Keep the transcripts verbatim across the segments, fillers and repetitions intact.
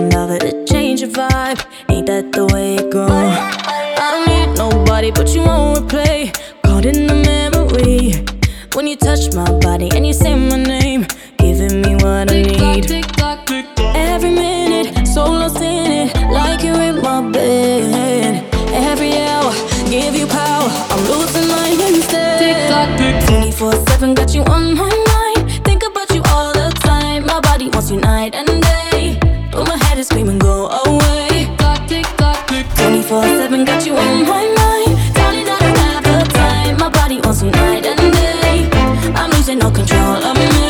love it to change your vibe. Ain't that the way it goes? I don't need nobody but you won't replay. Caught in the memory when you touch my body and you say my name, giving me what I need. Every minute, so lost in it, like you're in my bed. Every hour, give you power, I'm losing mine instead. twenty-four seven, got you on my mind. Think about you all the time. My body wants you night and day, but my head is screaming, go away. twenty-four seven, got you on my mind. Darling, I don't have the time. My body wants you night and day. I'm losing all control of me.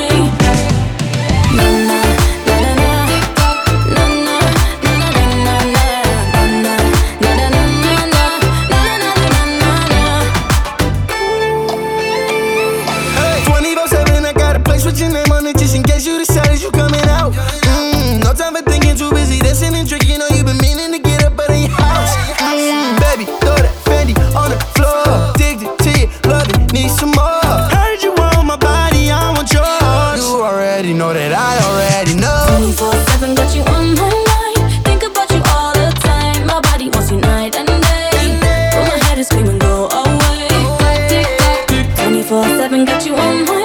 Put your name on it just in case you decided you coming out. Mm, no time for thinking, too busy dancing and drinking. You know you've been meaning to get up out of your house. Mm, baby, throw that Fendi on the floor. Addicted to you, love it, need some more. Heard you want my body, I want yours. You already know that I already know. twenty-four seven, got you on my mind. Think about you all the time. My body wants you night and day, but my head is screaming, go away. twenty-four seven, got you on my mind.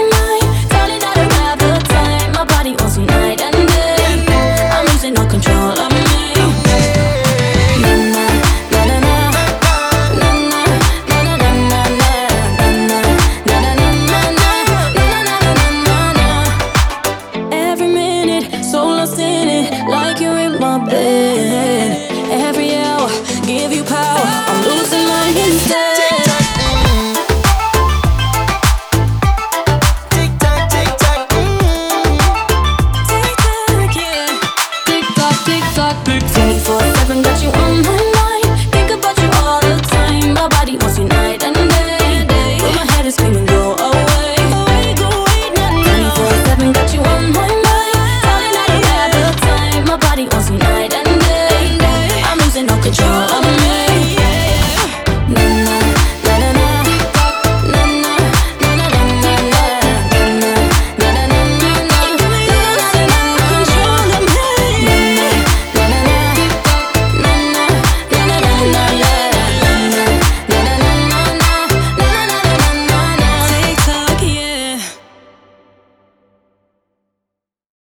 No control of me. Na na na na na na na na na na na na na. Every minute, so lost in it, like you're in my bed.